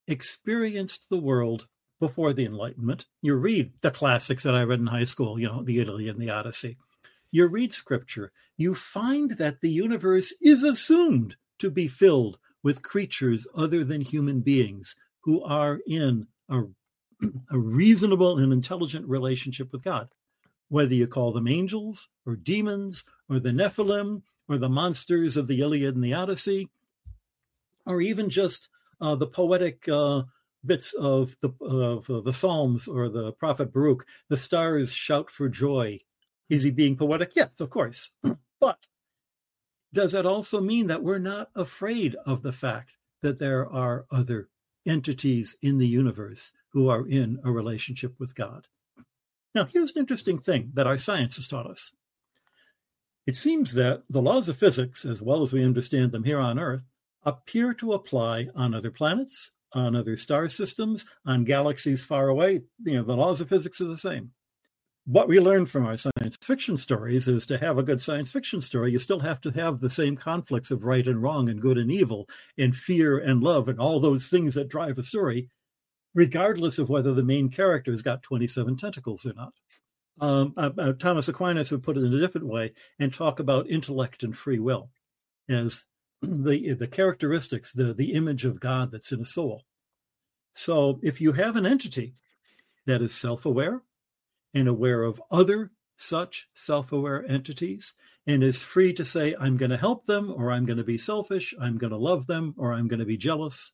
experienced the world before the Enlightenment. You read the classics that I read in high school, you know, the Iliad and the Odyssey. You read scripture, you find that the universe is assumed to be filled with creatures other than human beings who are in a, a reasonable and intelligent relationship with God. Whether you call them angels or demons or the Nephilim or the monsters of the Iliad and the Odyssey, or even just uh, the poetic uh, bits of the, of uh, the Psalms or the prophet Baruch, the stars shout for joy. Is he being poetic? Yes, of course. But does that also mean that we're not afraid of the fact that there are other entities in the universe who are in a relationship with God? Now, here's an interesting thing that our science has taught us. It seems that the laws of physics, as well as we understand them here on Earth, appear to apply on other planets, on other star systems, on galaxies far away. You know, the laws of physics are the same. What we learn from our science fiction stories is to have a good science fiction story, you still have to have the same conflicts of right and wrong and good and evil and fear and love and all those things that drive a story, regardless of whether the main character has got twenty-seven tentacles or not. Um, uh, uh, Thomas Aquinas would put it in a different way and talk about intellect and free will as the the characteristics, the, the image of God that's in a soul. So if you have an entity that is self-aware and aware of other such self-aware entities and is free to say, I'm going to help them, or I'm going to be selfish, I'm going to love them, or I'm going to be jealous,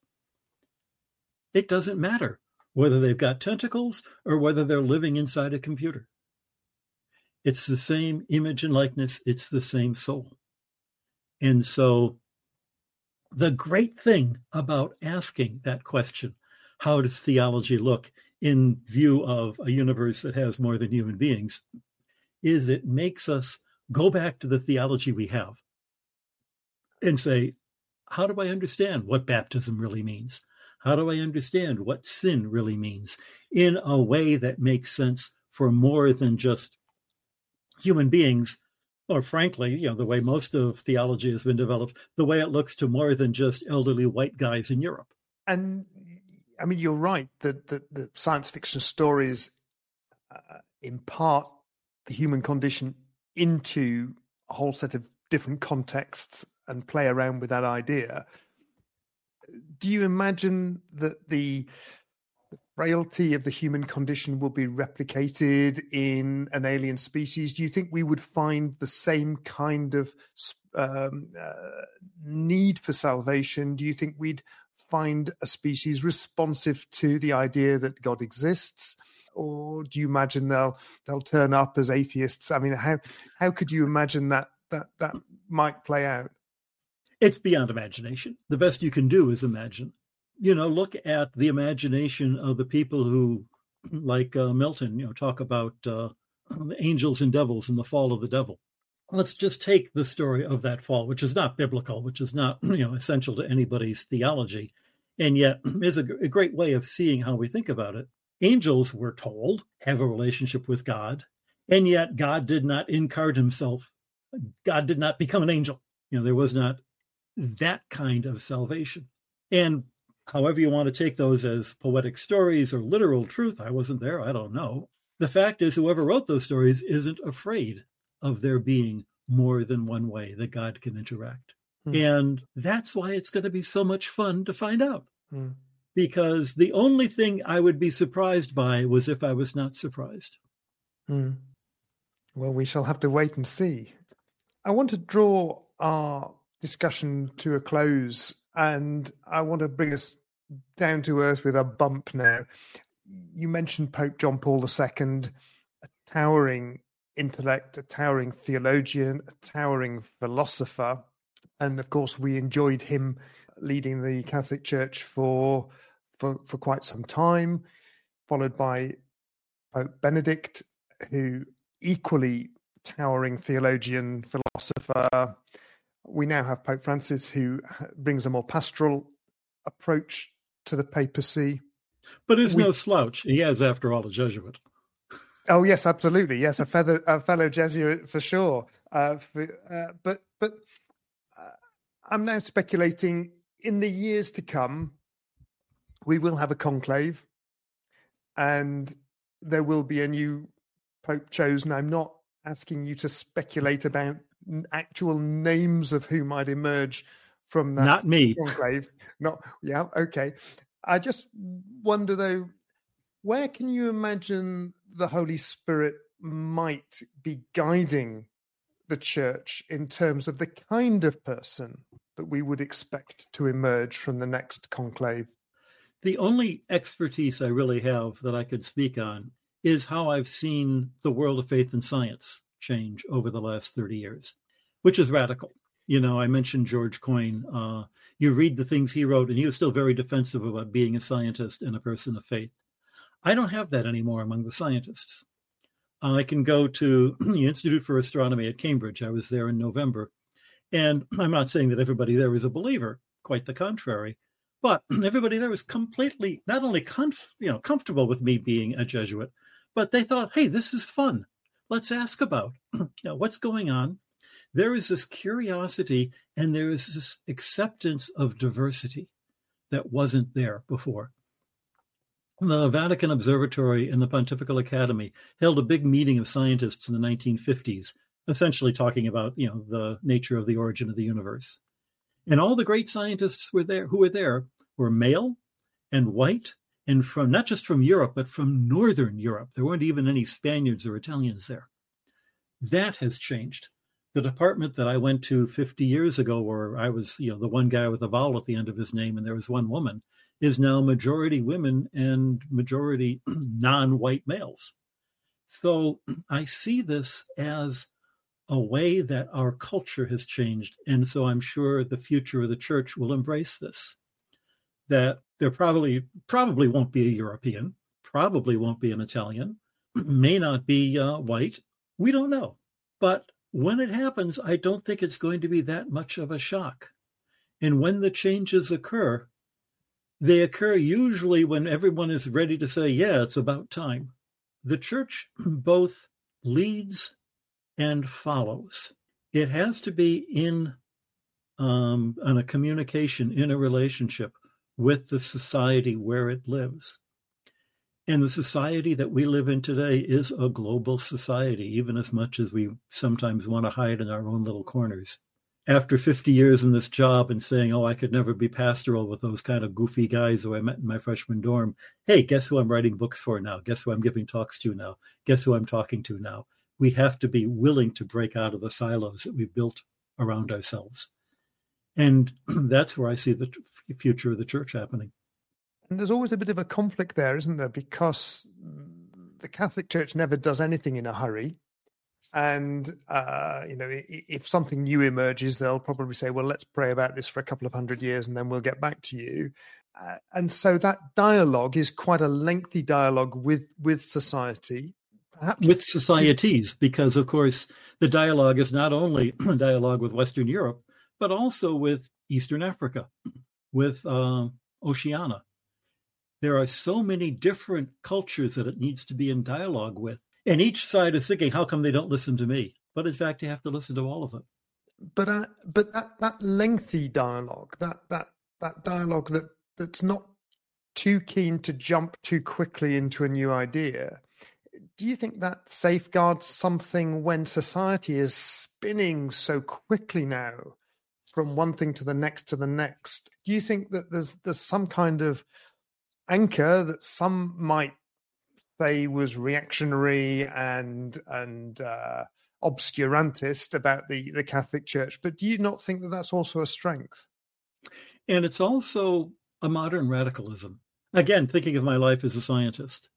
it doesn't matter whether they've got tentacles or whether they're living inside a computer. It's the same image and likeness. It's the same soul. And so the great thing about asking that question, how does theology look in view of a universe that has more than human beings, is it makes us go back to the theology we have and say, how do I understand what baptism really means? How do I understand what sin really means in a way that makes sense for more than just human beings, or frankly, you know, the way most of theology has been developed, the way it looks to more than just elderly white guys in Europe? And I mean, you're right that the, the science fiction stories uh, impart the human condition into a whole set of different contexts and play around with that idea. Do you imagine that the frailty of the human condition will be replicated in an alien species? Do you think we would find the same kind of um, uh, need for salvation? Do you think we'd find a species responsive to the idea that God exists? Or do you imagine they'll they'll turn up as atheists? I mean, how how could you imagine that that that might play out? It's beyond imagination. The best you can do is imagine. You know, look at the imagination of the people who, like uh, Milton, you know, talk about uh, the angels and devils and the fall of the devil. Let's just take the story of that fall, which is not biblical, which is not, you know, essential to anybody's theology, and yet is a, a great way of seeing how we think about it. Angels, we're told, have a relationship with God, and yet God did not incarnate himself. God did not become an angel. You know, there was not that kind of salvation. And however you want to take those as poetic stories or literal truth, I wasn't there, I don't know. The fact is, whoever wrote those stories isn't afraid of there being more than one way that God can interact. Hmm. And that's why it's going to be so much fun to find out. Hmm. Because the only thing I would be surprised by was if I was not surprised. Hmm. Well, we shall have to wait and see. I want to draw our discussion to a close, and I want to bring us down to earth with a bump now. You mentioned Pope John Paul the Second, a towering intellect, a towering theologian, a towering philosopher. And of course, we enjoyed him leading the Catholic Church for, for, for quite some time, followed by Pope Benedict, who equally towering theologian, philosopher. We now have Pope Francis, who brings a more pastoral approach to the papacy. But is we... no slouch. He is, after all, a Jesuit. Oh, yes, absolutely. Yes, a, feather, a fellow Jesuit for sure. Uh, for, uh, but but uh, I'm now speculating in the years to come, we will have a conclave, and there will be a new Pope chosen. I'm not asking you to speculate about actual names of who might emerge from that. Not me. Conclave. Not, yeah, okay. I just wonder, though, where can you imagine the Holy Spirit might be guiding the church in terms of the kind of person that we would expect to emerge from the next conclave? The only expertise I really have that I could speak on is how I've seen the world of faith and science change over the last thirty years, which is radical. You know, I mentioned George Coyne. Uh, you read the things he wrote, and he was still very defensive about being a scientist and a person of faith. I don't have that anymore among the scientists. I can go to the Institute for Astronomy at Cambridge. I was there in November. And I'm not saying that everybody there is a believer, quite the contrary. But everybody there was completely, not only comf- you know, comfortable with me being a Jesuit, but they thought, hey, this is fun. Let's ask about you know, what's going on. There is this curiosity and there is this acceptance of diversity that wasn't there before. The Vatican Observatory and the Pontifical Academy held a big meeting of scientists in the nineteen fifties, essentially talking about, you know, the nature of the origin of the universe. And all the great scientists were there who were there were male and white and from not just from Europe, but from Northern Europe. There weren't even any Spaniards or Italians there. That has changed. The department that I went to fifty years ago, where I was, you know, the one guy with a vowel at the end of his name and there was one woman, is now majority women and majority non-white males. So I see this as a way that our culture has changed. And so I'm sure the future of the church will embrace this, that there probably probably won't be a European, probably won't be an Italian, may not be uh, white. We don't know. But when it happens, I don't think it's going to be that much of a shock. And when the changes occur, they occur usually when everyone is ready to say, yeah, it's about time. The church both leads and follows. It has to be in, um, in a communication, in a relationship with the society where it lives. And the society that we live in today is a global society, even as much as we sometimes want to hide in our own little corners. After fifty years in this job and saying, oh, I could never be pastoral with those kind of goofy guys who I met in my freshman dorm. Hey, guess who I'm writing books for now? Guess who I'm giving talks to now? Guess who I'm talking to now? We have to be willing to break out of the silos that we've built around ourselves. And that's where I see the future of the church happening. And there's always a bit of a conflict there, isn't there? Because the Catholic Church never does anything in a hurry. And, uh, you know, if something new emerges, they'll probably say, well, let's pray about this for a couple of hundred years and then we'll get back to you. Uh, and so that dialogue is quite a lengthy dialogue with, with society. Perhaps with societies, because, of course, the dialogue is not only a dialogue with Western Europe, but also with Eastern Africa, with uh, Oceania. There are so many different cultures that it needs to be in dialogue with. And each side is thinking, how come they don't listen to me? But in fact, you have to listen to all of them. But uh, but that, that lengthy dialogue, that that that dialogue that, that's not too keen to jump too quickly into a new idea, do you think that safeguards something when society is spinning so quickly now from one thing to the next to the next? Do you think that there's there's some kind of anchor that some might say was reactionary and and uh, obscurantist about the, the Catholic Church, but do you not think that that's also a strength? And it's also a modern radicalism. Again, thinking of my life as a scientist.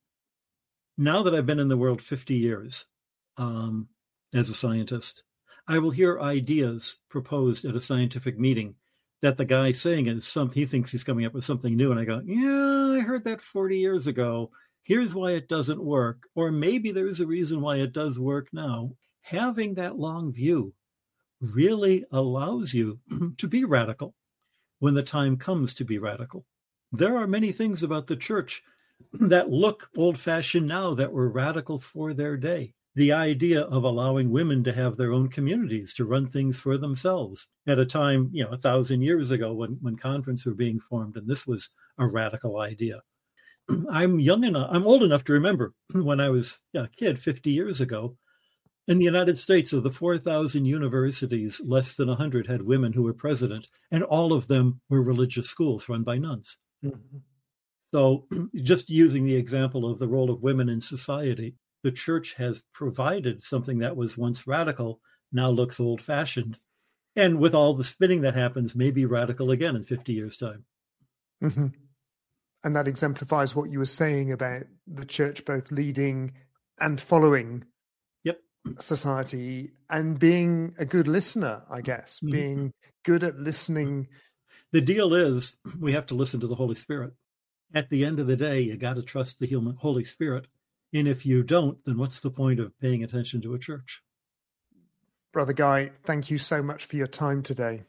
Now that I've been in the world fifty years um, as a scientist, I will hear ideas proposed at a scientific meeting that the guy saying is some, he thinks he's coming up with something new. And I go, yeah, I heard that forty years ago. Here's why it doesn't work. Or maybe there's a reason why it does work now. Having that long view really allows you to be radical when the time comes to be radical. There are many things about the church that look old-fashioned now that were radical for their day. the idea of allowing women to have their own communities, to run things for themselves at a time, you know, a thousand years ago when, when convents were being formed, and this was a radical idea. I'm young enough, I'm old enough to remember when I was a kid fifty years ago, in the United States, of the four thousand universities, less than one hundred had women who were president, and all of them were religious schools run by nuns. Mm-hmm. So just using the example of the role of women in society, the church has provided something that was once radical, now looks old-fashioned, and with all the spinning that happens, may be radical again in fifty years' time. Mm-hmm. And that exemplifies what you were saying about the church both leading and following yep. society and being a good listener, I guess, mm-hmm. being good at listening. The deal is we have to listen to the Holy Spirit. At the end of the day, you got to trust the human Holy Spirit. And if you don't, then what's the point of paying attention to a church? Brother Guy, thank you so much for your time today.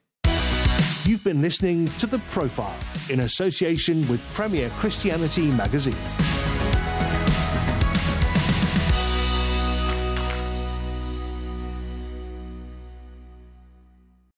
You've been listening to The Profile in association with Premier Christianity Magazine.